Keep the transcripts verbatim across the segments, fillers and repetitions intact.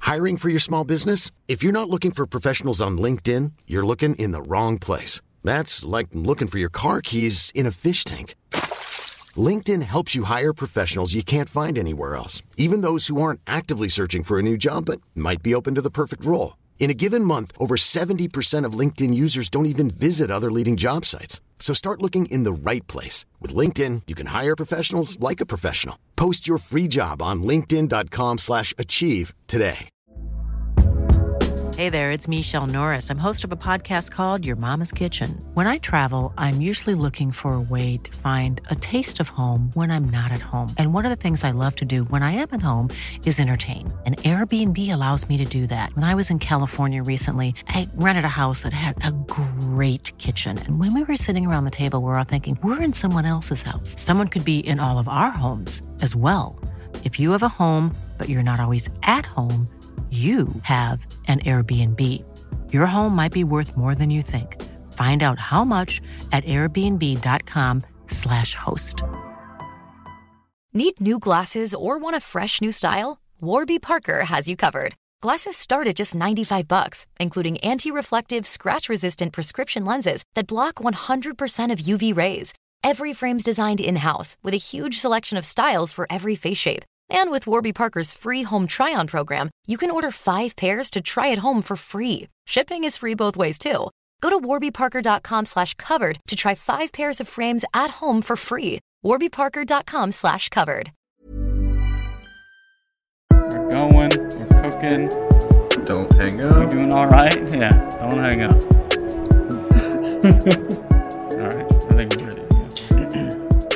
Hiring for your small business? If you're not looking for professionals on LinkedIn, you're looking in the wrong place. That's like looking for your car keys in a fish tank. LinkedIn helps you hire professionals you can't find anywhere else, even those who aren't actively searching for a new job but might be open to the perfect role. In a given month, over seventy percent of LinkedIn users don't even visit other leading job sites. So start looking in the right place. With LinkedIn, you can hire professionals like a professional. Post your free job on linkedin dot com slash achieve today. Hey there, it's Michelle Norris. I'm host of a podcast called Your Mama's Kitchen. When I travel, I'm usually looking for a way to find a taste of home when I'm not at home. And one of the things I love to do when I am at home is entertain. And Airbnb allows me to do that. When I was in California recently, I rented a house that had a great kitchen. And when we were sitting around the table, we were all thinking, we're in someone else's house. Someone could be in all of our homes as well. If you have a home, but you're not always at home, you have an Airbnb. Your home might be worth more than you think. Find out how much at airbnb.com slash host. Need new glasses or want a fresh new style? Warby Parker has you covered. Glasses start at just ninety-five bucks, including anti-reflective, scratch-resistant prescription lenses that block one hundred percent of U V rays. Every frame's designed in-house with a huge selection of styles for every face shape. And with Warby Parker's free home try-on program, you can order five pairs to try at home for free. Shipping is free both ways, too. Go to warbyparker.com slash covered to try five pairs of frames at home for free. warbyparker.com slash covered. We're going. We're cooking. Don't hang up. We doing all right? Yeah, don't hang up. All right, I think we're ready.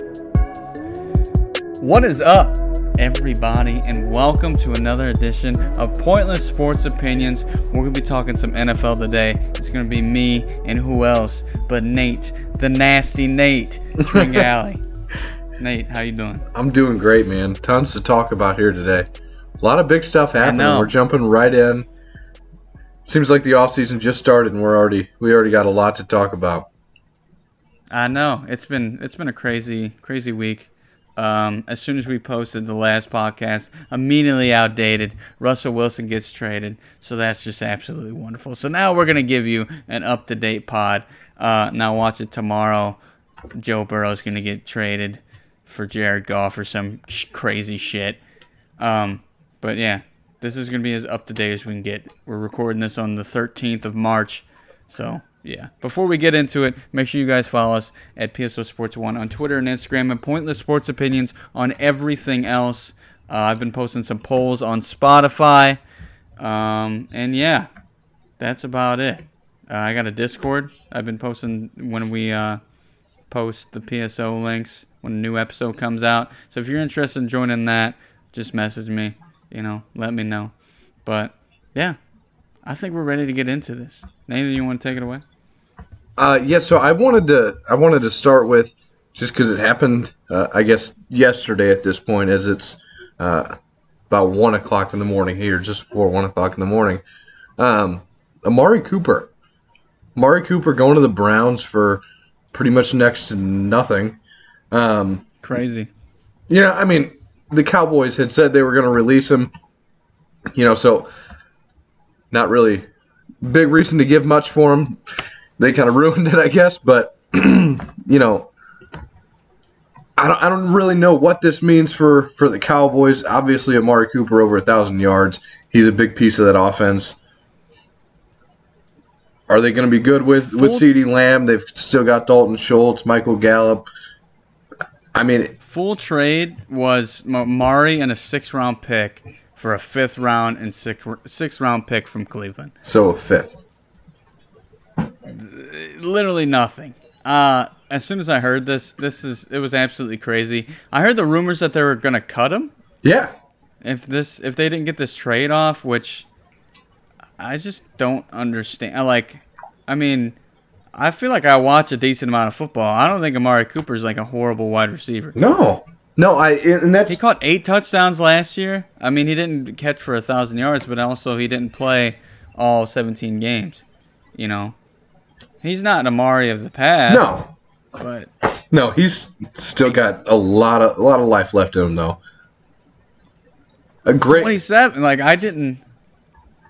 What is up, everybody, and welcome to another edition of Pointless Sports Opinions. We're going to be talking some N F L today. It's going to be me and who else but Nate, the nasty Nate Tringale. Nate, how you doing? I'm doing great, man. Tons to talk about here today. A lot of big stuff happening. We're jumping right in. Seems like the offseason just started and we're already we already got a lot to talk about. I know. It's been it's been a crazy, crazy week. Um, as soon as we posted the last podcast, immediately outdated. Russell Wilson gets traded, so that's just absolutely wonderful. So now we're going to give you an up-to-date pod. Uh, now watch it tomorrow. Joe Burrow's going to get traded for Jared Goff or some sh- crazy shit. Um, but yeah, this is going to be as up-to-date as we can get. We're recording this on the thirteenth of March, so... yeah. Before we get into it, make sure you guys follow us at P S O Sports one on Twitter and Instagram, and Pointless Sports Opinions on everything else. Uh, I've been posting some polls on Spotify. Um, and yeah, that's about it. Uh, I got a Discord. I've been posting when we uh, post the P S O links when a new episode comes out. So if you're interested in joining that, just message me. You know, let me know. But yeah, I think we're ready to get into this. Nathan, you want to take it away? Uh, yeah, so I wanted to I wanted to start with, just because it happened, uh, I guess, yesterday at this point, as it's uh, about one o'clock in the morning here, just before one o'clock in the morning. Um, Amari Cooper. Amari Cooper going to the Browns for pretty much next to nothing. Um, Crazy. Yeah, you know, I mean, the Cowboys had said they were going to release him, you know, so not really big reason to give much for him. They kind of ruined it, I guess, but, you know, I don't I don't really know what this means for, for the Cowboys. Obviously, Amari Cooper over one thousand yards. He's a big piece of that offense. Are they going to be good with, with CeeDee Lamb? They've still got Dalton Schultz, Michael Gallup. I mean, full trade was Amari and a sixth-round pick for a fifth-round and sixth, sixth-round pick from Cleveland. So a fifth. Literally nothing. Uh, as soon as I heard this, this is it was absolutely crazy. I heard the rumors that they were gonna cut him. Yeah. If this, if they didn't get this trade off, which I just don't understand. I like, I mean, I feel like I watch a decent amount of football. I don't think Amari Cooper is like a horrible wide receiver. No, no, I and that's he caught eight touchdowns last year. I mean, he didn't catch for a thousand yards, but also he didn't play all seventeen games. You know. He's not an Amari of the past. No, but no, he's still got a lot of a lot of life left in him, though. A great twenty-seven. Like I didn't,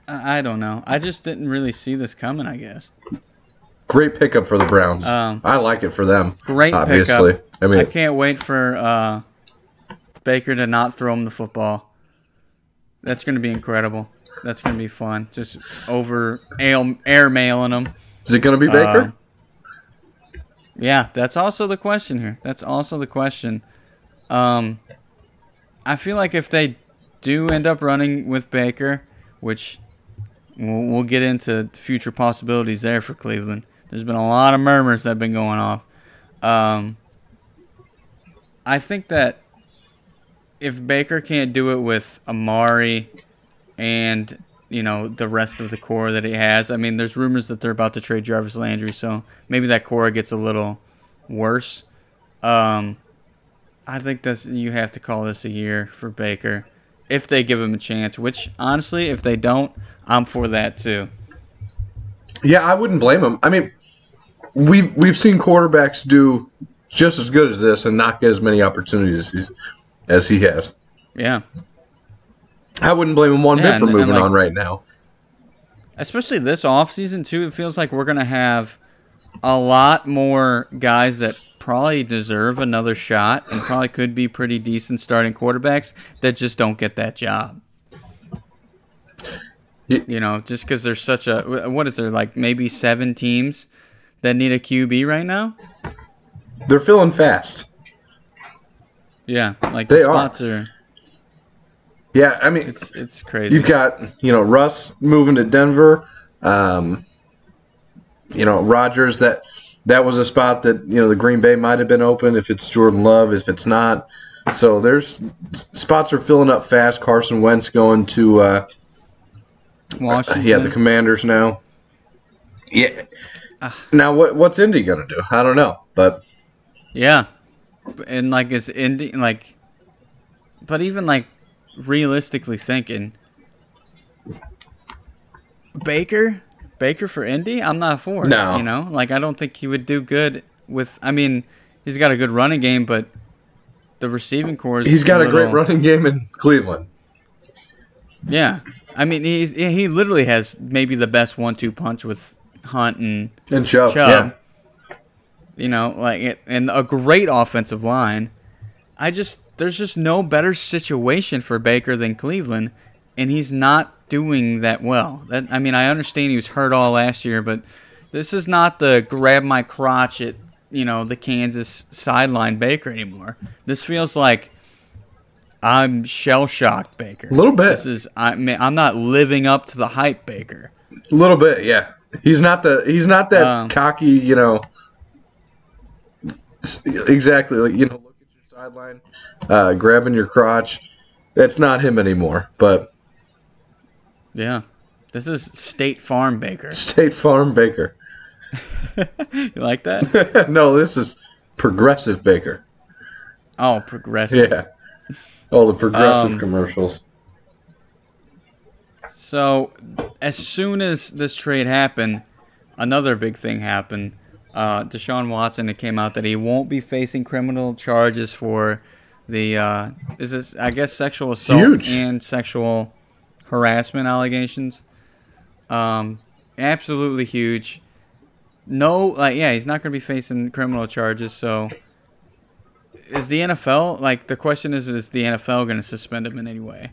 I don't know. I just didn't really see this coming, I guess. Great pickup for the Browns. Um, I like it for them. Great obviously. pickup. I mean, I can't wait for uh, Baker to not throw him the football. That's going to be incredible. That's going to be fun. Just over air, air mailing him. Is it going to be Baker? Uh, yeah, that's also the question here. That's also the question. Um, I feel like if they do end up running with Baker, which we'll, we'll get into future possibilities there for Cleveland. There's been a lot of murmurs that have been going off. Um, I think that if Baker can't do it with Amari and, you know, the rest of the core that he has, I mean, there's rumors that they're about to trade Jarvis Landry, so maybe that core gets a little worse. Um, I think that's, you have to call this a year for Baker if they give him a chance, which, honestly, if they don't, I'm for that too. Yeah, I wouldn't blame him. I mean, we've, we've seen quarterbacks do just as good as this and not get as many opportunities as, as he has. Yeah. I wouldn't blame him one yeah, bit for and, moving and like, on right now. Especially this offseason, too. It feels like we're going to have a lot more guys that probably deserve another shot and probably could be pretty decent starting quarterbacks that just don't get that job. Yeah. You know, just because there's such a, what is there, like maybe seven teams that need a Q B right now? They're filling fast. Yeah, like they the spots are. are. Yeah, I mean, it's it's crazy. You've got, you know, Russ moving to Denver. Um, you know, Rodgers, that that was a spot that, you know, the Green Bay might have been open if it's Jordan Love, if it's not. So there's spots are filling up fast. Carson Wentz going to uh, Washington. Yeah, the Commanders now. Yeah. Uh, now what what's Indy gonna do? I don't know, but yeah, and like is Indy like, but even like realistically thinking, Baker, Baker for Indy, I'm not for it. No, you know, like I don't think he would do good with. I mean, he's got a good running game, but the receiving core is. He's got a, little, great running game in Cleveland. Yeah, I mean, he's he literally has maybe the best one-two punch with Hunt and and Chubb. Chubb. Yeah. You know, like and a great offensive line. I just there's just no better situation for Baker than Cleveland, and he's not doing that well. That I mean, I understand he was hurt all last year, but this is not the grab my crotch at, you know, the Kansas sideline Baker anymore. This feels like I'm shell-shocked Baker. A little bit. This is I mean, I'm not living up to the hype Baker. A little bit, yeah. He's not the he's not that um, cocky, you know. Exactly, like, you know, look at your sideline, uh, grabbing your crotch. That's not him anymore. But yeah, this is State Farm Baker. State Farm Baker. You like that? No, this is Progressive Baker. Oh, Progressive. Yeah. All the Progressive um, commercials. So, as soon as this trade happened, another big thing happened. Uh, Deshaun Watson, it came out that he won't be facing criminal charges for the, uh, is this, I guess, sexual assault Huge. and sexual harassment allegations. Um, absolutely huge. No, like, yeah, he's not going to be facing criminal charges. So, is the N F L, like, the question is, is the N F L going to suspend him in any way?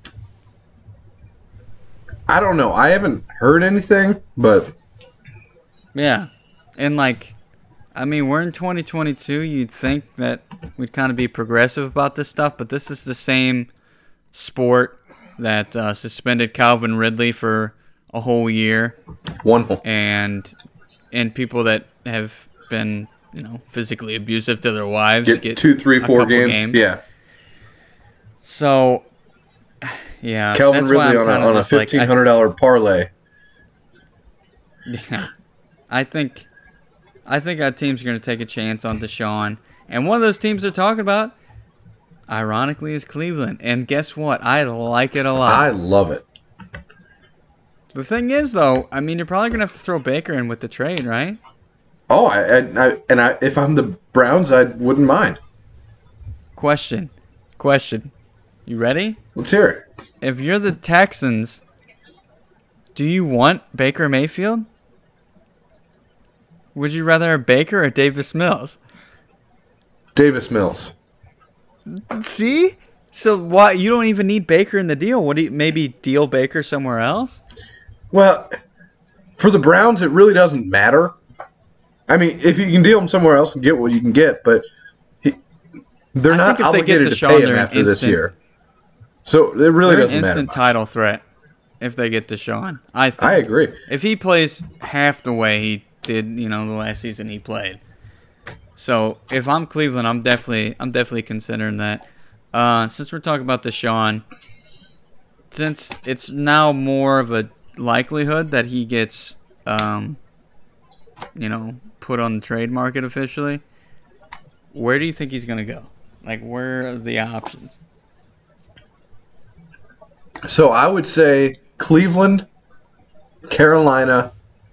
I don't know. I haven't heard anything, but yeah. And, like, I mean, we're in twenty twenty-two. You'd think that we'd kind of be progressive about this stuff, but this is the same sport that uh, suspended Calvin Ridley for a whole year. One whole. And, and people that have been, you know, physically abusive to their wives get, get two, three, four games. games. Yeah. So, yeah. Calvin that's why Ridley I'm on a, on a fifteen hundred dollars like, parlay. Yeah. I think... I think our team's going to take a chance on Deshaun. And one of those teams they're talking about, ironically, is Cleveland. And guess what? I like it a lot. I love it. The thing is, though, I mean, you're probably going to have to throw Baker in with the trade, right? Oh, I, I, I and I, if I'm the Browns, I wouldn't mind. Question. Question. You ready? Let's hear it. If you're the Texans, Do you want Baker Mayfield? Would you rather have Baker or Davis Mills? Davis Mills. See? So why you don't even need Baker in the deal? What do you, maybe deal Baker somewhere else? Well, for the Browns, it really doesn't matter. I mean, if you can deal him somewhere else and get what you can get, but he, they're I not think if they get obligated to Deshaun, pay him they're an after this instant- year. So it really They're an doesn't matter. instant much. title threat if they get Deshaun. I think. I agree. If he plays half the way he did, you know, the last season he played. So if I'm Cleveland, I'm definitely I'm definitely considering that. Uh, since we're talking about Deshaun, since it's now more of a likelihood that he gets, um, you know, put on the trade market officially, where do you think he's gonna go? Like, where are the options? So I would say Cleveland, Carolina.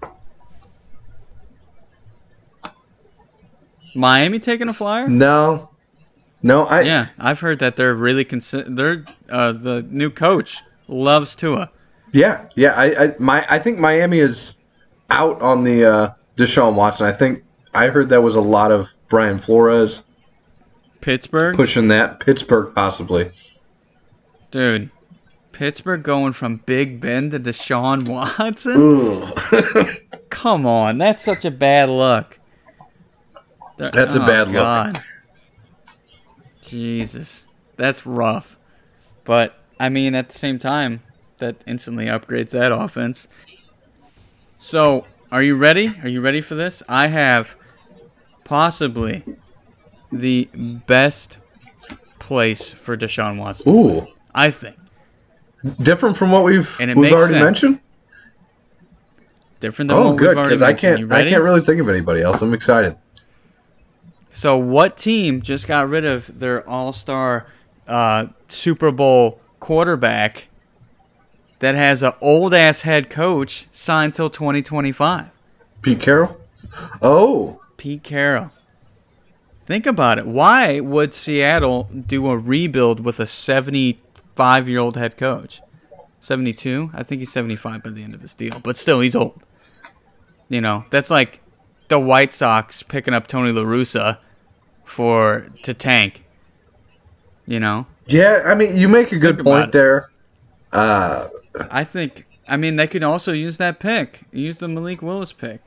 Miami taking a flyer? No, no. I Yeah, I've heard that they're really consider. They're uh, the new coach loves Tua. Yeah, yeah. I, I, my, I think Miami is out on the uh, Deshaun Watson. I think I heard that was a lot of Brian Flores Pittsburgh, pushing that. Pittsburgh, possibly. dude. Pittsburgh going from Big Ben to Deshaun Watson. Ugh. Come on, that's such a bad look. They're- That's a oh, bad look. God. Jesus, that's rough. But I mean, at the same time, that instantly upgrades that offense. So, are you ready? Are you ready for this? I have possibly the best place for Deshaun Watson. Ooh, I think. different from what we've And it we've makes already sense. mentioned. Different than Oh, what good, we've already because I mentioned. You can't I ready? can't really think of anybody else. I'm excited. So, what team just got rid of their all-star uh, Super Bowl quarterback that has an old-ass head coach signed till twenty twenty-five? Pete Carroll. Oh, Pete Carroll. Think about it. Why would Seattle do a rebuild with a seventy-five-year-old head coach? seventy-two? I think he's seventy-five by the end of this deal. But still, he's old. You know, that's like the White Sox picking up Tony La Russa for to tank. You know? yeah. I mean, you make a good Think about point it. there. Uh, I think, I mean, they could also use that pick. Use the Malik Willis pick.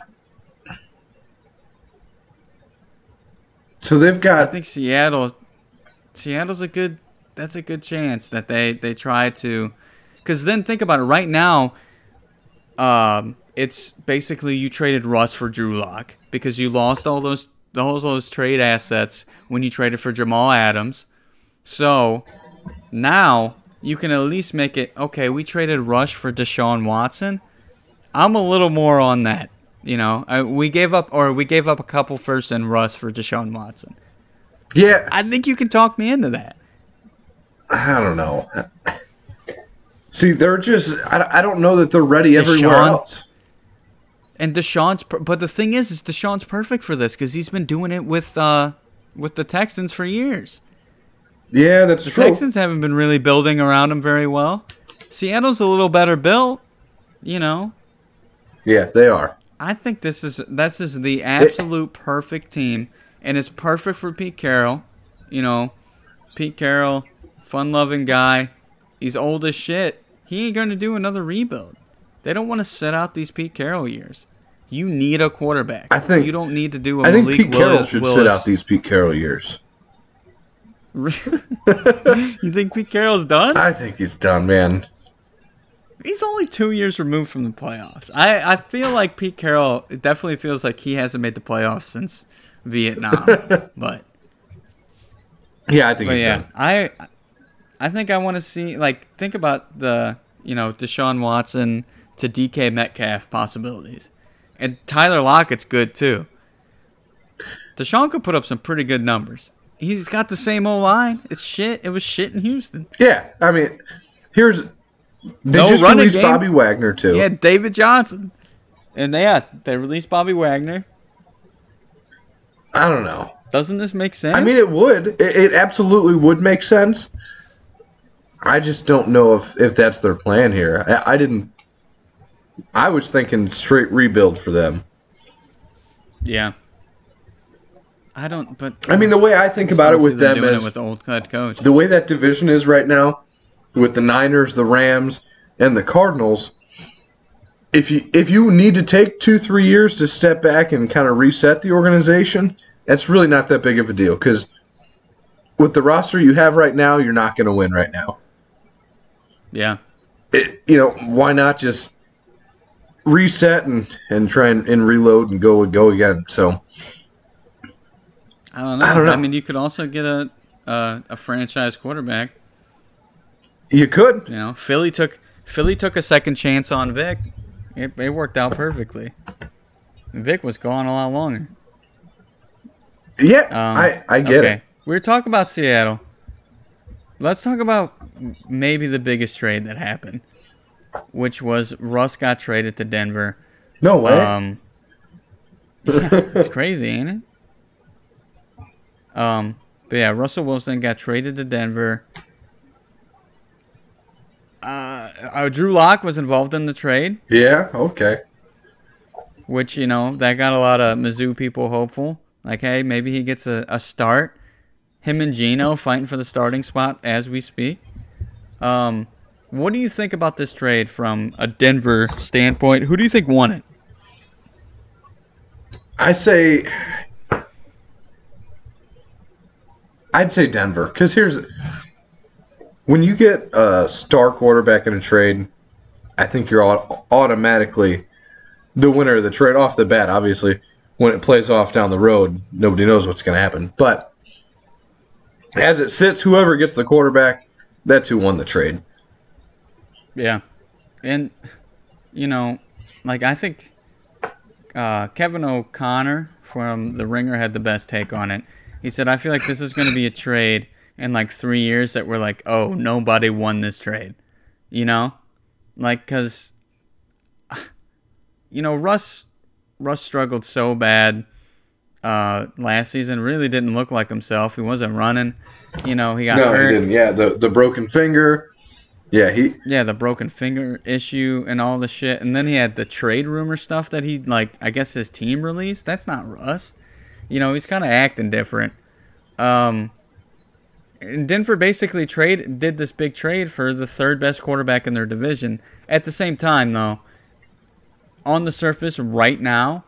so they've I got think Seattle, Seattle's a good, that's a good chance that they, they try to, because then think about it. Right now, um, it's basically you traded Russ for Drew Lock because you lost all those, all those trade assets when you traded for Jamal Adams. So now you can at least make it, okay, we traded Rush for Deshaun Watson. I'm a little more on that. You know, I, we gave up, or we gave up a couple firsts and Russ for Deshaun Watson. yeah. I think you can talk me into that. I don't know. See, they're just I, I don't know that they're ready everywhere Deshaun- else. And Deshaun's, per- but the thing is, is Deshaun's perfect for this because he's been doing it with uh with the Texans for years. Yeah, that's The true. Texans haven't been really building around him very well. Seattle's a little better built, you know. Yeah, they are. I think this is this is the absolute perfect team, and it's perfect for Pete Carroll. You know, Pete Carroll, fun-loving guy. He's old as shit. He ain't going to do another rebuild. They don't want to sit out these Pete Carroll years. You need a quarterback. I think- you don't need to do a I think Malik Pete Carroll Willis, should Willis. sit out these Pete Carroll years. You think Pete Carroll's done? I think he's done, man. He's only two years removed from the playoffs. I, I feel like Pete Carroll, it definitely feels like he hasn't made the playoffs since Vietnam. but Yeah, I think but he's yeah, done. I I think I want to see, like, think about the, you know, Deshaun Watson to D K Metcalf possibilities. And Tyler Lockett's good too. Deshaun could put up some pretty good numbers. He's got the same old line. It's shit. It was shit in Houston. Yeah, I mean, here's they No just running released game. Bobby Wagner too. He had David Johnson. And yeah, they released Bobby Wagner. I don't know. Doesn't this make sense? I mean, it would. It, it absolutely would make sense. I just don't know if, if that's their plan here. I, I didn't. I was thinking straight rebuild for them. Yeah. I don't, but I mean, the way I think I about it don't with see them them doing is it with the old head coach. the way that division is right now, with the Niners, the Rams, and the Cardinals. If you if you need to take two three years to step back and kind of reset the organization, that's really not that big of a deal because with the roster you have right now, you're not going to win right now. Yeah. It, you know, why not just reset and, and try and, and reload and go go again? So I don't know. I don't know. I mean, you could also get a a, a franchise quarterback. You could. You know, Philly took Philly took a second chance on Vic. It, it worked out perfectly. Vic was gone a lot longer. Yeah, Um, I, I get okay. it. We were talking about Seattle. Let's talk about maybe the biggest trade that happened, which was Russ got traded to Denver. No way. Um, yeah, it's crazy, ain't it? Um, but yeah, Russell Wilson got traded to Denver. Uh, uh, Drew Lock was involved in the trade, yeah, okay. which, you know, that got a lot of Mizzou people hopeful. Like, hey, maybe he gets a, a start. Him and Gino fighting for the starting spot as we speak. Um, what do you think about this trade from a Denver standpoint? Who do you think won it? I say, I'd say Denver because here's when you get a star quarterback in a trade, I think you're au- automatically the winner of the trade off the bat. Obviously, when it plays off down the road, nobody knows what's going to happen. But as it sits, whoever gets the quarterback, that's who won the trade. Yeah. And, you know, like, I think uh, Kevin O'Connor from The Ringer had the best take on it. He said, I feel like this is going to be a trade in, like, three years that we're like, oh, nobody won this trade. You know? Like, because, you know, Russ, Russ struggled so bad uh, last season. Really didn't look like himself. He wasn't running. You know, he got no, hurt. he didn't. Yeah, the the broken finger. Yeah, he. Yeah, the broken finger issue and all the shit. And then he had the trade rumor stuff that he, like, I guess his team released. That's not Russ. You know, he's kind of acting different. Um, and Denver basically trade did this big trade for the third best quarterback in their division. At the same time, though, on the surface right now,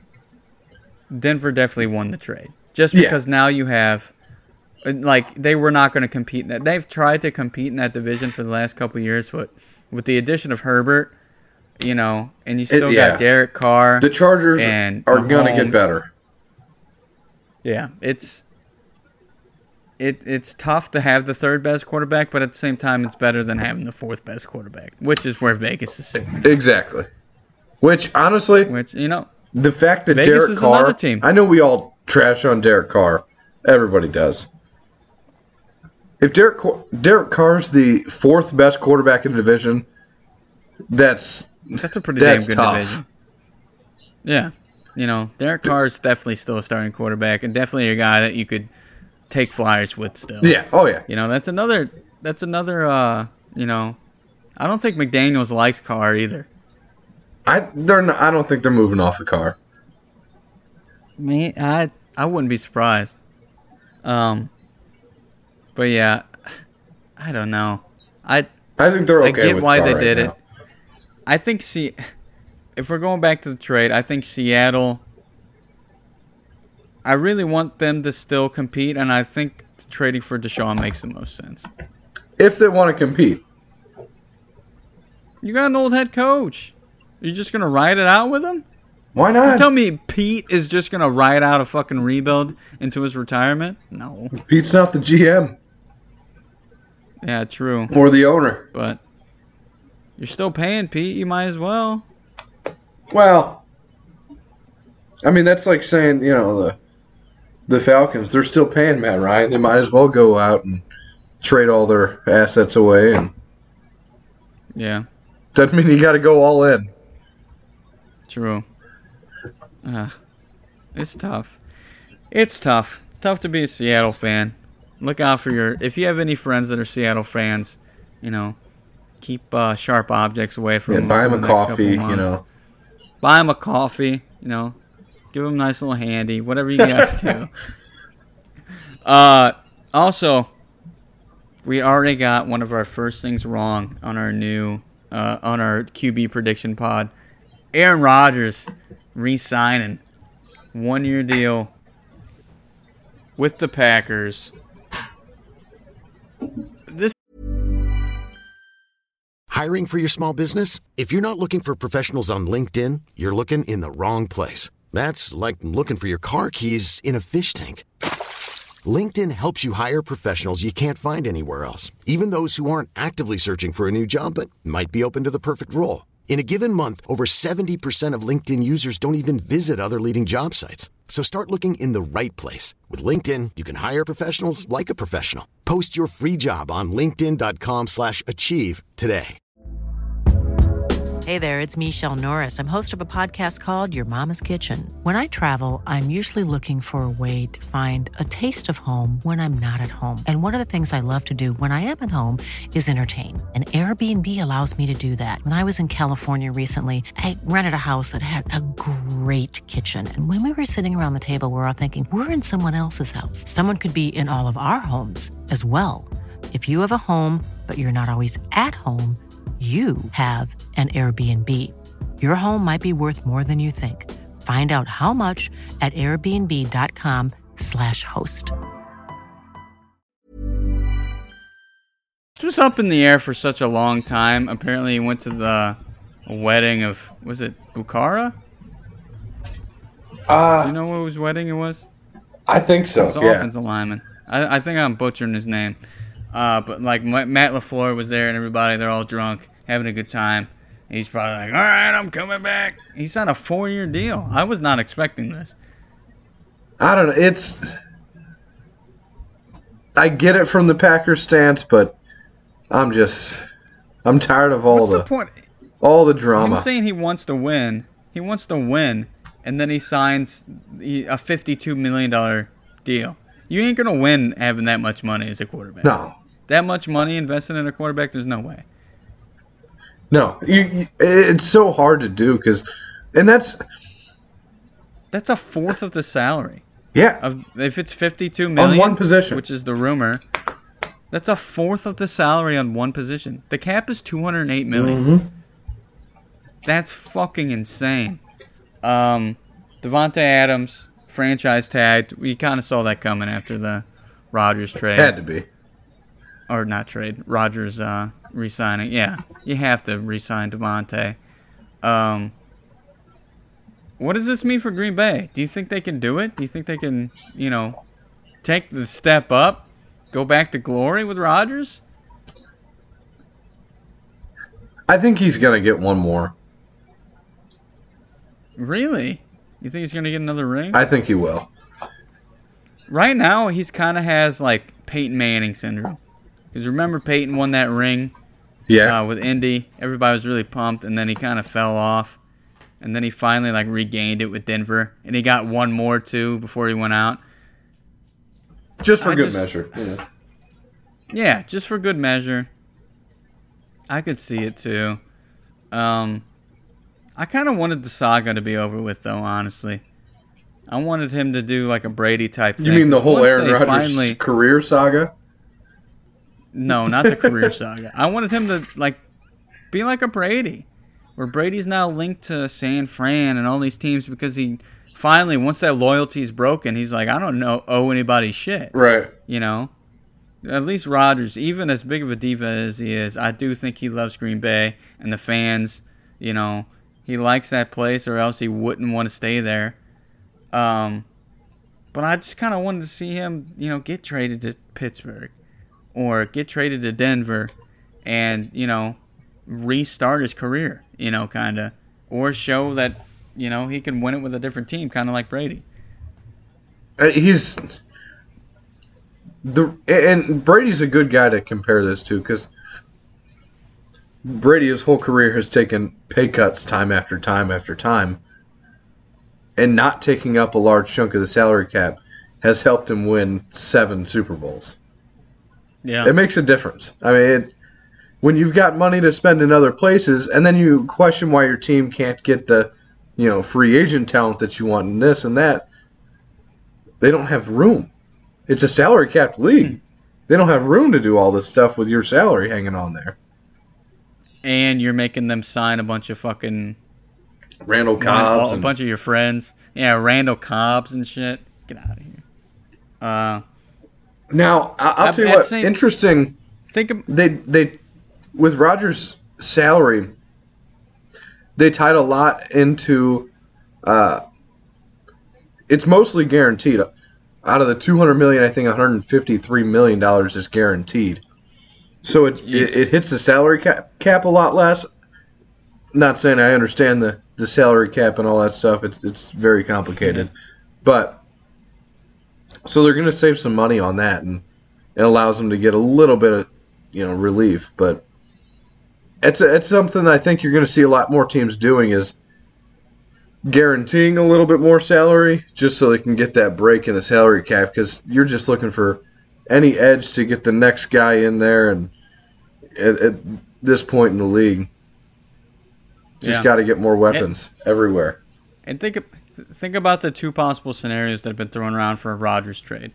Denver definitely won the trade. Just because yeah. now you have... Like, they were not going to compete in that. They've tried to compete in that division for the last couple of years, but with the addition of Herbert, you know, and you still it, yeah. got Derek Carr. The Chargers and are going to get better. Yeah, it's it it's tough to have the third best quarterback, but at the same time, it's better than having the fourth best quarterback, which is where Vegas is sitting. Exactly. Which, honestly, which you know, the fact that Vegas Derek is Carr, another team. I know we all trash on Derek Carr. Everybody does. If Derek Derek Carr's the fourth best quarterback in the division, that's that's a pretty that's damn good tough. division. Yeah, you know, Derek Carr is definitely still a starting quarterback, and definitely a guy that you could take flyers with still. Yeah. Oh yeah. You know, that's another. That's another. Uh, you know, I don't think McDaniels likes Carr either. I they're not, I don't think they're moving off the Carr. Me, I I wouldn't be surprised. Um. But yeah, I don't know. I I think they're okay. I get with why Carr they right did now. it. I think see, if we're going back to the trade, I think Seattle. I really want them to still compete, and I think trading for Deshaun makes the most sense. If they want to compete, you got an old head coach. You're just gonna ride it out with him? Why not? You tell me Pete is just gonna ride out a fucking rebuild into his retirement? No. Pete's not the G M. Yeah, true. Or the owner. But you're still paying Pete. You might as well. Well, I mean, that's like saying, you know, the the Falcons, they're still paying Matt Ryan. They might as well go out and trade all their assets away. And yeah. Doesn't mean you got to go all in. True. Uh, it's tough. It's tough. It's tough to be a Seattle fan. Look out for your... If you have any friends that are Seattle fans, you know, keep uh, sharp objects away from Yeah, him. buy him for a the next couple coffee, you months. know. Buy him a coffee, you know. Give him a nice little handy, whatever you guys do. Uh, also, we already got one of our first things wrong on our new, uh, on our Q B prediction pod. Aaron Rodgers re-signing, one-year deal with the Packers. This Hiring for your small business? If you're not looking for professionals on LinkedIn, you're looking in the wrong place. That's like looking for your car keys in a fish tank. LinkedIn helps you hire professionals you can't find anywhere else, even those who aren't actively searching for a new job but might be open to the perfect role. In a given month, over seventy percent of LinkedIn users don't even visit other leading job sites. So start looking in the right place. With LinkedIn, you can hire professionals like a professional. Post your free job on linkedin.com slash achieve today. Hey there, it's Michelle Norris. I'm host of a podcast called Your Mama's Kitchen. When I travel, I'm usually looking for a way to find a taste of home when I'm not at home. And one of the things I love to do when I am at home is entertain. And Airbnb allows me to do that. When I was in California recently, I rented a house that had a great kitchen. And when we were sitting around the table, we were all thinking, we're in someone else's house. Someone could be in all of our homes as well. If you have a home, but you're not always at home, you have an Airbnb. Your home might be worth more than you think. Find out how much at airbnb.com slash host. This was up in the air for such a long time. Apparently he went to the wedding of, was it Bukhara? Uh, Do you know whose wedding it was? I think so, It was yeah. offensive lineman. I, I think I'm butchering his name. Uh, but like M- Matt LaFleur was there and everybody, they're all drunk, having a good time. And he's probably like, all right, I'm coming back. He signed a four-year deal. I was not expecting this. I don't know. It's... I get it from the Packers stance, but I'm just... I'm tired of all What's the, the point? all the drama. Him saying he wants to win. He wants to win, and then he signs a fifty-two million dollars deal. You ain't going to win having that much money as a quarterback. No. That much money invested in a quarterback, there's no way. No. You, you, it's so hard to do because... And that's... That's a fourth of the salary. Yeah. Of if it's fifty-two million On one position. which is the rumor, that's a fourth of the salary on one position. The cap is two hundred eight million. Mm-hmm. That's fucking insane. Um, Devontae Adams, franchise tagged. We kind of saw that coming after the Rodgers trade. Had to be. Or not trade. Rodgers uh, re-signing. Yeah, you have to re-sign Devontae. Um, what does this mean for Green Bay? Do you think they can do it? Do you think they can, you know, take the step up, go back to glory with Rodgers? I think he's going to get one more. Really? You think he's going to get another ring? I think he will. Right now, he's kind of has, like, Peyton Manning syndrome. Because remember Peyton won that ring Yeah. uh, with Indy? Everybody was really pumped, and then he kind of fell off. And then he finally, like, regained it with Denver. And he got one more, too, before he went out. Just for I good just- measure. Yeah. Yeah, just for good measure. I could see it, too. Um, I kind of wanted the saga to be over with, though, honestly. I wanted him to do, like, a Brady-type thing. You mean the 'cause whole once Aaron they Rodgers finally- career saga? No, not the career saga. I wanted him to, like, be like a Brady. Where Brady's now linked to San Fran and all these teams because he finally, once that loyalty is broken, he's like, I don't know, owe anybody shit. Right. You know? At least Rodgers, even as big of a diva as he is, I do think he loves Green Bay and the fans. You know, he likes that place or else he wouldn't want to stay there. Um, but I just kind of wanted to see him, you know, get traded to Pittsburgh or get traded to Denver and, you know, restart his career, you know, kind of. Or show that, you know, he can win it with a different team, kind of like Brady. Uh, He's the and Brady's a good guy to compare this to because Brady his whole career has taken pay cuts time after time after time, and not taking up a large chunk of the salary cap has helped him win seven Super Bowls. Yeah. It makes a difference. I mean, it, when you've got money to spend in other places, and then you question why your team can't get the, you know, free agent talent that you want and this and that, they don't have room. It's a salary capped league. Hmm. They don't have room to do all this stuff with your salary hanging on there. And you're making them sign a bunch of fucking Randall Cobbs, a and, bunch of your friends. Yeah, Randall Cobbs and shit. Get out of here. Uh, now I'll I, tell you I'd what. say, interesting. Think of, they they with Rodgers' salary, they tied a lot into. Uh, it's mostly guaranteed. Out of the two hundred million dollars, I think one hundred fifty-three million dollars is guaranteed. So it, it it hits the salary cap, cap a lot less. Not saying I understand the, the salary cap and all that stuff. It's it's very complicated. Mm-hmm. But so they're going to save some money on that, and it allows them to get a little bit of, you know, relief. But it's a, it's something I think you're going to see a lot more teams doing, is guaranteeing a little bit more salary just so they can get that break in the salary cap, because you're just looking for any edge to get the next guy in there, and at, at this point in the league, just yeah. got to get more weapons and, everywhere. And think think about the two possible scenarios that have been thrown around for a Rodgers trade.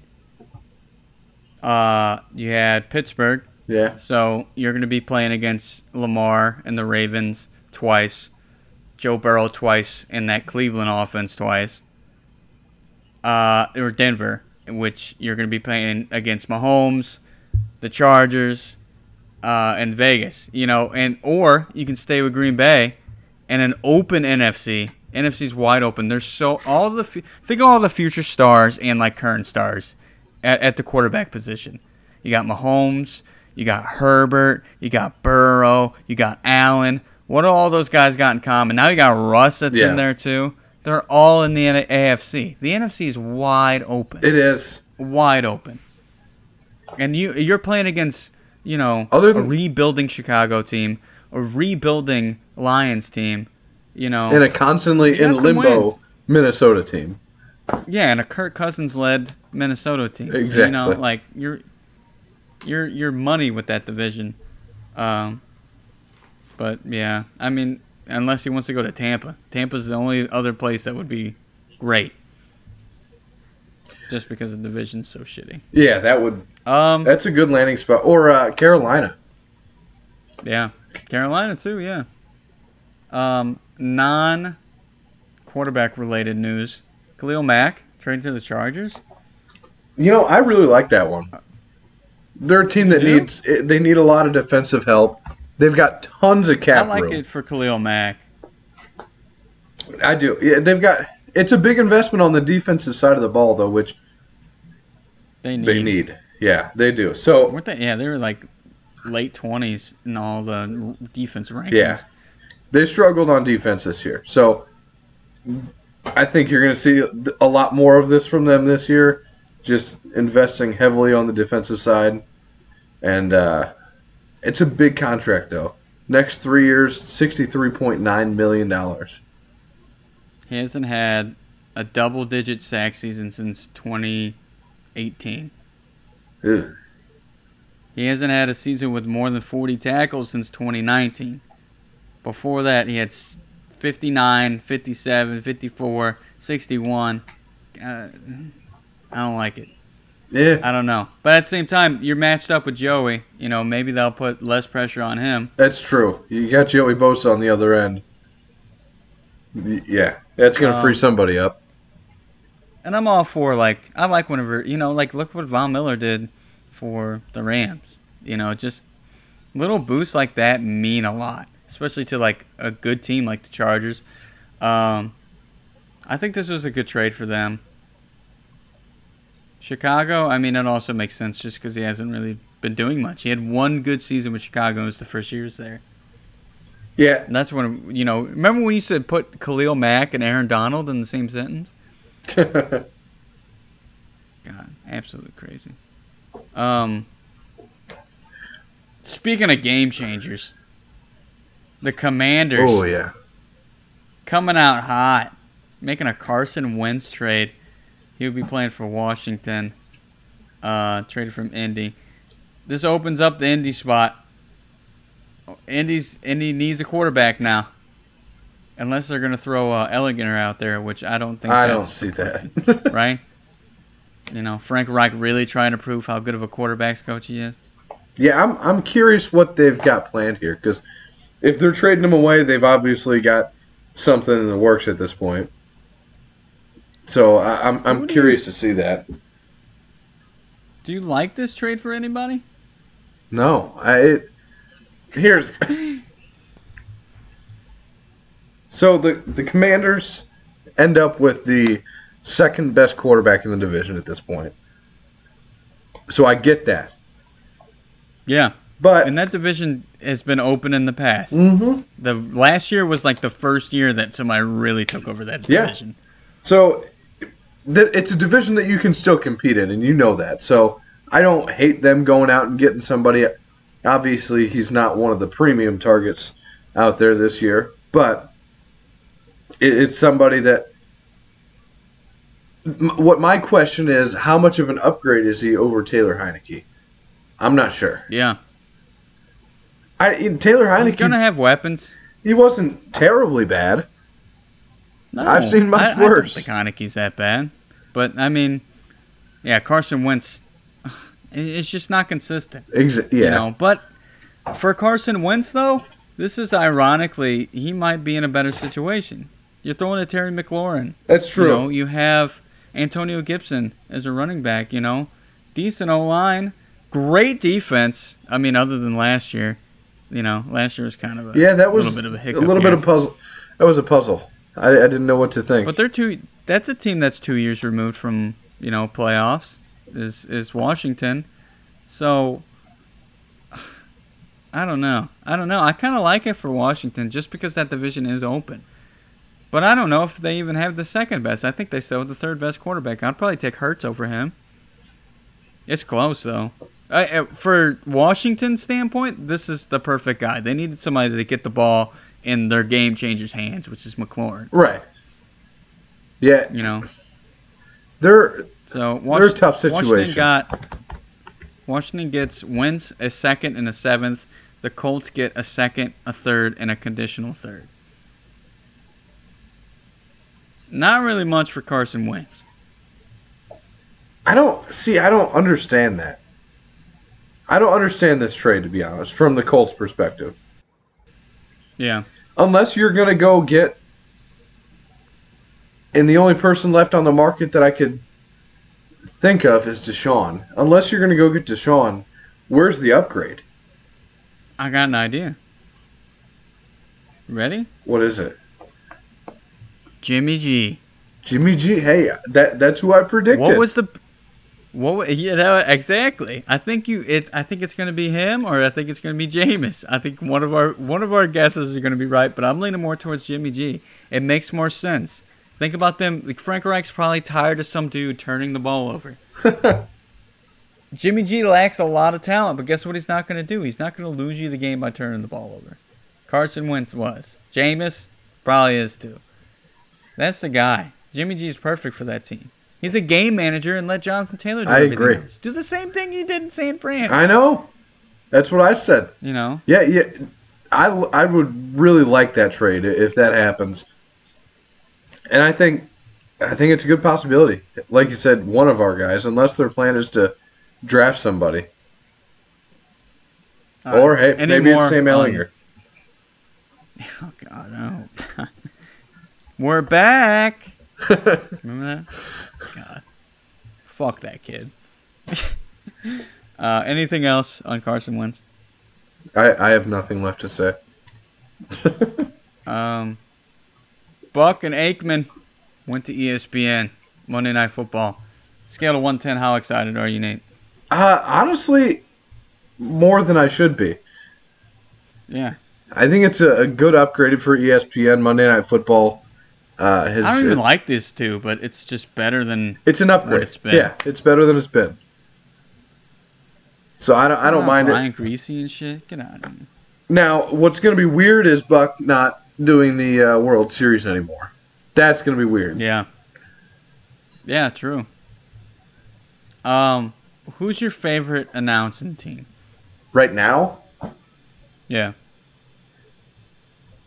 Uh, you had Pittsburgh. Yeah. So you're going to be playing against Lamar and the Ravens twice, Joe Burrow twice, and that Cleveland offense twice. Uh, or Denver, in which you're going to be playing against Mahomes, the Chargers, uh, and Vegas. You know, and or you can stay with Green Bay and an open N F C. N F C's wide open. There's so all the think of all the future stars and like current stars at, at the quarterback position. You got Mahomes, you got Herbert, you got Burrow, you got Allen. What do all those guys got in common? Now you got Russ that's yeah. in there too. They're all in the A F C. The N F C is wide open. It is wide open, and you you're playing against you know Other than, a rebuilding Chicago team, a rebuilding Lions team, you know, and a constantly in limbo wins. Minnesota team. Yeah, and a Kirk Cousins led Minnesota team. Exactly. You know, like you're you're you're money with that division. Um, but yeah, I mean. Unless he wants to go to Tampa. Tampa's the only other place that would be great. Just because the division's so shitty. Yeah, that would. Um, that's a good landing spot. Or uh, Carolina. Yeah, Carolina too. Yeah. Um, non-quarterback related news: Khalil Mack traded to the Chargers. You know, I really like that one. They're a team that you needs. They need a lot of defensive help. They've got tons of cap room. I like room. it for Khalil Mack. I do. Yeah, they've got. It's a big investment on the defensive side of the ball, though, which they need. They need. Yeah, they do. So weren't they? Yeah, they were like late twenties in all the defense rankings. Yeah, they struggled on defense this year. So I think you're going to see a lot more of this from them this year. Just investing heavily on the defensive side, and. uh It's a big contract, though. Next three years, sixty-three point nine million dollars. He hasn't had a double-digit sack season since twenty eighteen. Ew. He hasn't had a season with more than forty tackles since twenty nineteen. Before that, he had fifty-nine, fifty-seven, fifty-four, sixty-one. Uh, I don't like it. Yeah. I don't know. But at the same time, you're matched up with Joey. You know, maybe they'll put less pressure on him. That's true. You got Joey Bosa on the other end. Yeah. That's going to um, free somebody up. And I'm all for, like, I like whenever, you know, like, look what Von Miller did for the Rams. You know, just little boosts like that mean a lot, especially to, like, a good team like the Chargers. Um, I think this was a good trade for them. Chicago, I mean, it also makes sense just because he hasn't really been doing much. He had one good season with Chicago. It was the first year he was there. Yeah. And that's when, you know, remember when you said put Khalil Mack and Aaron Donald in the same sentence? God, absolutely crazy. Um, speaking of game changers, the Commanders. Oh, yeah. Coming out hot, making a Carson Wentz trade. He would be playing for Washington, uh, traded from Indy. This opens up the Indy spot. Indy's Indy needs a quarterback now. Unless they're going to throw uh, Ellinger out there, which I don't think I don't that's, see that. right? You know, Frank Reich really trying to prove how good of a quarterbacks coach he is. Yeah, I'm I'm curious what they've got planned here, because if they're trading him away, they've obviously got something in the works at this point. So I, I'm I'm curious you, to see that. Do you like this trade for anybody? No, I it, here's so the the Commanders end up with the second best quarterback in the division at this point. So I get that. Yeah. But and that division has been open in the past. Mm-hmm. The last year was like the first year that somebody really took over that division. Yeah. So th- it's a division that you can still compete in, and you know that. So I don't hate them going out and getting somebody. Obviously, he's not one of the premium targets out there this year, but it- it's somebody that. M- what my question is, how much of an upgrade is he over Taylor Heineke? I'm not sure. Yeah. I Taylor Heineke. He's gonna have weapons. He wasn't terribly bad. No, I've seen much I, worse. I don't think Heineke's that bad, but I mean, yeah, Carson Wentz, it's just not consistent. Exa- yeah. You know, but for Carson Wentz though, this is ironically he might be in a better situation. You're throwing to Terry McLaurin. That's true. You know, you have Antonio Gibson as a running back. You know, decent O line. Great defense. I mean, other than last year, you know, last year was kind of a yeah, that was little bit of a hiccup. A little year. bit of puzzle. That was a puzzle. I, I didn't know what to think. But they're two. That's a team that's two years removed from you know playoffs. Is is Washington? So I don't know. I don't know. I kind of like it for Washington just because that division is open. But I don't know if they even have the second best. I think they still have the third best quarterback. I'd probably take Hurts over him. It's close though. Uh, for Washington's standpoint, this is the perfect guy. They needed somebody to get the ball in their game changer's hands, which is McLaurin. Right. Yeah. You know. They're so they're a tough situation. Washington got Washington gets Wentz a second and a seventh. The Colts get a second, a third, and a conditional third. Not really much for Carson Wentz. I don't see. I don't understand that. I don't understand this trade, to be honest, from the Colts' perspective. Yeah. Unless you're going to go get, and the only person left on the market that I could think of is Deshaun. Unless you're going to go get Deshaun, where's the upgrade? I got an idea. Ready? What is it? Jimmy G. Jimmy G. Hey, that that's who I predicted. What was the... What? Yeah, that, exactly. I think you. It. I think it's going to be him, or I think it's going to be Jameis. I think one of our one of our guesses are going to be right, but I'm leaning more towards Jimmy G. It makes more sense. Think about them. Like Frank Reich's probably tired of some dude turning the ball over. Jimmy G lacks a lot of talent, but guess what? He's not going to do. He's not going to lose you the game by turning the ball over. Carson Wentz was. Jameis probably is too. That's the guy. Jimmy G is perfect for that team. He's a game manager and let Jonathan Taylor do I everything agree. else. Do the same thing you did in San Fran. I know. That's what I said. You know? Yeah, yeah. I, I would really like that trade if that happens. And I think I think it's a good possibility. Like you said, one of our guys, unless their plan is to draft somebody. All or, right. hey, Any maybe more it's Sam Ellinger. On... Oh, God, no. We're back. Remember that? God. Fuck that kid. uh, anything else on Carson Wentz? I, I have nothing left to say. um, Buck and Aikman went to E S P N Monday Night Football. Scale of one to ten, how excited are you, Nate? Uh, honestly, more than I should be. Yeah. I think it's a, a good upgrade for E S P N Monday Night Football. Uh, his, I don't even it, like this too, but it's just better than it's an upgrade. What it's been. Yeah, it's better than it's been. So I don't I don't oh, mind Brian it. Greasy and shit. Get out of here. Now, what's going to be weird is Buck not doing the uh, World Series anymore. That's going to be weird. Yeah. Yeah, true. Um, who's your favorite announcing team? Right now, Yeah.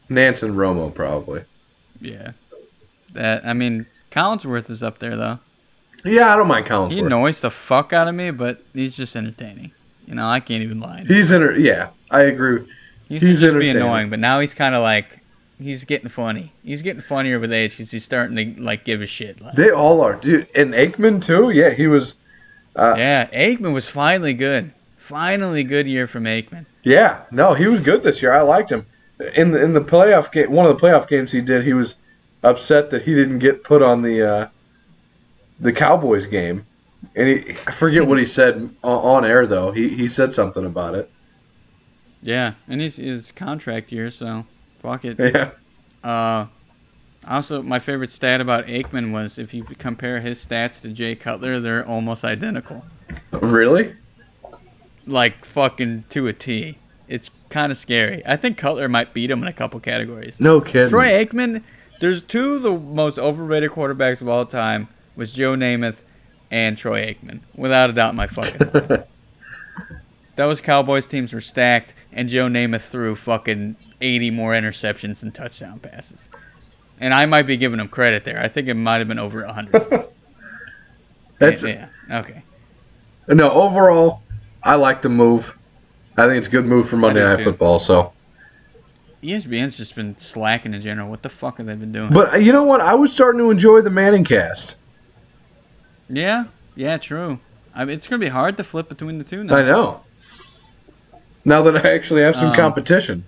Nance and Romo, probably. Yeah. That I mean, Collinsworth is up there, though. Yeah, I don't mind Collinsworth. He annoys the fuck out of me, but he's just entertaining. You know, I can't even lie. He's inter- Yeah, I agree. He's, he's just be annoying, but now he's kind of like, he's getting funny. He's getting funnier with age because he's starting to, like, give a shit. Like. They all are. Dude, and Aikman, too? Yeah, he was... Uh, yeah, Aikman was finally good. Finally good year from Aikman. Yeah, no, he was good this year. I liked him. In the, in the playoff game, one of the playoff games he did, he was upset that he didn't get put on the uh, the Cowboys game. And he, I forget what he said on air, though. He he said something about it. Yeah, and it's, it's contract year, so fuck it. Yeah. Uh, also, my favorite stat about Aikman was if you compare his stats to Jay Cutler, they're almost identical. Really? Like fucking to a T. It's kind of scary. I think Cutler might beat him in a couple categories. No kidding. Troy Aikman, there's two of the most overrated quarterbacks of all time was Joe Namath and Troy Aikman. Without a doubt, my fucking mind. Those Cowboys teams were stacked, and Joe Namath threw fucking eighty more interceptions and touchdown passes. And I might be giving him credit there. I think it might have been over one hundred. That's yeah, yeah, okay. No, overall, I like the move. I think it's a good move for Monday Night Football. So E S P N's just been slacking in general. What the fuck have they been doing? But you know what? I was starting to enjoy the Manning cast. Yeah, yeah, true. I mean, it's going to be hard to flip between the two now. I know. Now that I actually have some um, competition.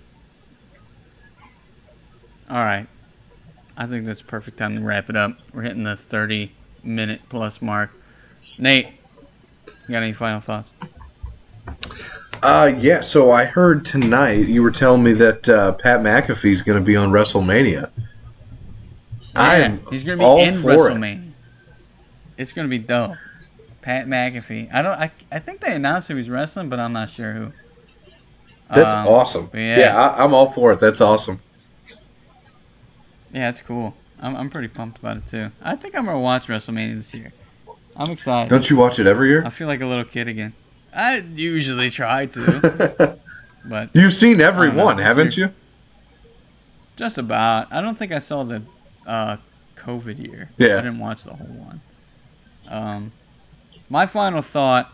All right. I think that's a perfect time to wrap it up. We're hitting the thirty-minute plus mark. Nate, you got any final thoughts? Uh, yeah, so I heard tonight you were telling me that uh, Pat McAfee's going to be on WrestleMania. Yeah, I am he's going to be all in for WrestleMania. It. It's going to be dope. Pat McAfee. I don't. I, I think they announced who he's wrestling, but I'm not sure who. That's um, awesome. Yeah, yeah I, I'm all for it. That's awesome. Yeah, it's cool. I'm I'm pretty pumped about it too. I think I'm gonna watch WrestleMania this year. I'm excited. Don't you watch it every year? I feel like a little kid again. I usually try to, but you've seen every one, know, haven't year, you? Just about. I don't think I saw the uh, COVID year. Yeah. I didn't watch the whole one. Um, my final thought.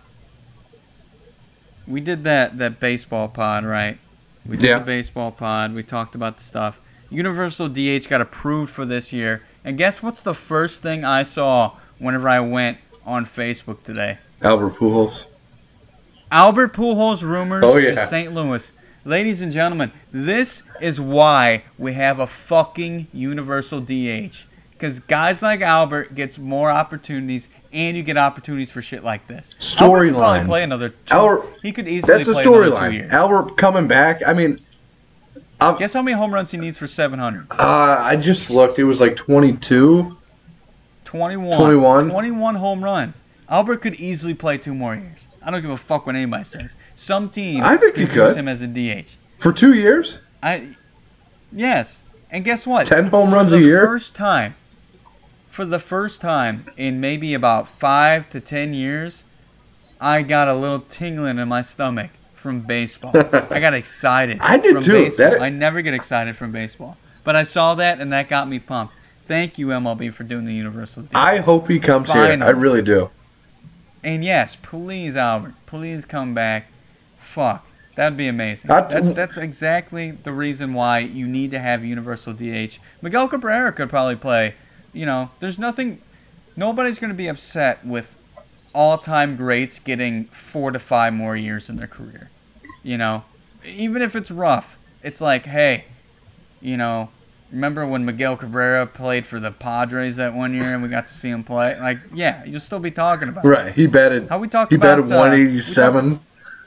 We did that that baseball pod, right? We did yeah. the baseball pod. We talked about the stuff. Universal D H got approved for this year. And guess what's the first thing I saw whenever I went on Facebook today? Albert Pujols. Albert Pujols rumors oh, yeah. to Saint Louis. Ladies and gentlemen, this is why we have a fucking Universal D H. Because guys like Albert gets more opportunities, and you get opportunities for shit like this. Storylines. Play another two. Albert, he could easily that's a play another two years. Albert coming back. I mean, I'm, guess how many home runs he needs for seven hundred? Uh, I just looked. It was like twenty-two. twenty-one. twenty-one. twenty-one home runs. Albert could easily play two more years. I don't give a fuck what anybody says. Some team I think he could could. use him as a D H. For two years? I, yes. And guess what? Ten home runs for the a year? First time, for the first time in maybe about five to ten years, I got a little tingling in my stomach from baseball. I got excited. I did from too. Baseball. That... I never get excited from baseball. But I saw that, and that got me pumped. Thank you, M L B, for doing the Universal D H. I hope he comes Finally. here. I really do. And yes, please, Albert, please come back. Fuck, that'd be amazing. I... That, that's exactly the reason why you need to have Universal D H. Miguel Cabrera could probably play. You know, there's nothing. Nobody's going to be upset with all-time greats getting four to five more years in their career. You know, even if it's rough, it's like, hey, you know. Remember when Miguel Cabrera played for the Padres that one year and we got to see him play? Like, yeah, you'll still be talking about right. it. He batted. How we talk he about batted one eighty-seven. Uh, we, talk,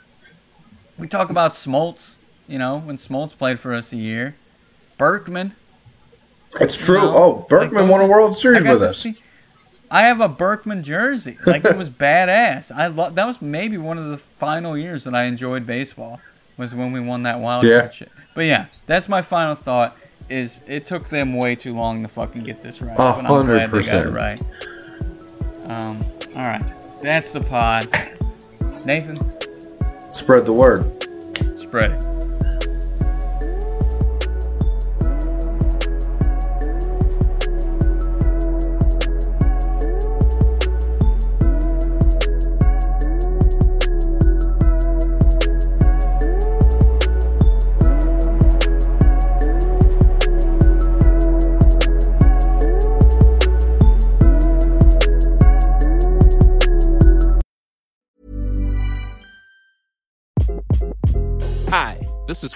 we talk about Smoltz. You know, when Smoltz played for us a year. Berkman. It's true. You know, oh, Berkman like won a World Series with us. See, I have a Berkman jersey. Like, it was badass. I lo- That was maybe one of the final years that I enjoyed baseball. Was when we won that wild yeah. card shit. But yeah, that's my final thought. Is it took them way too long to fucking get this right. A But I'm glad hundred they got it percent. right. Um, all right. That's the pod. Nathan, Spread the word. spread it.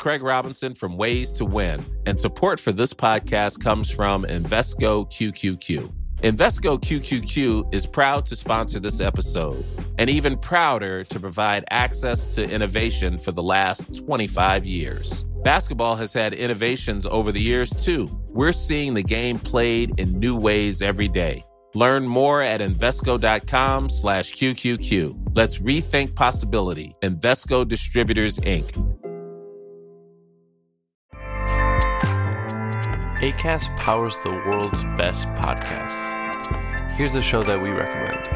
Craig Robinson from Ways to Win, and support for this podcast comes from Invesco Q Q Q. Invesco Q Q Q is proud to sponsor this episode, and even prouder to provide access to innovation for the last twenty-five years. Basketball has had innovations over the years, too. We're seeing the game played in new ways every day. Learn more at Invesco.com slash QQQ. Let's rethink possibility. Invesco Distributors, Incorporated. Acast powers the world's best podcasts. Here's a show that we recommend.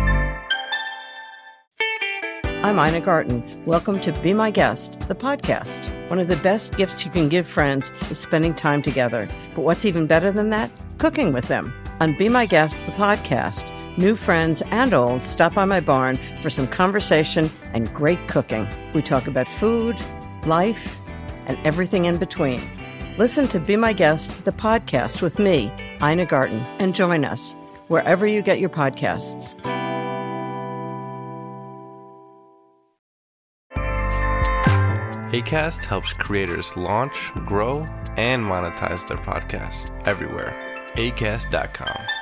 I'm Ina Garten. Welcome to Be My Guest, the podcast. One of the best gifts you can give friends is spending time together. But what's even better than that? Cooking with them. On Be My Guest, the podcast, new friends and old stop by my barn for some conversation and great cooking. We talk about food, life, and everything in between. Listen to Be My Guest, the podcast with me, Ina Garten, and join us wherever you get your podcasts. Acast helps creators launch, grow, and monetize their podcasts everywhere. Acast dot com.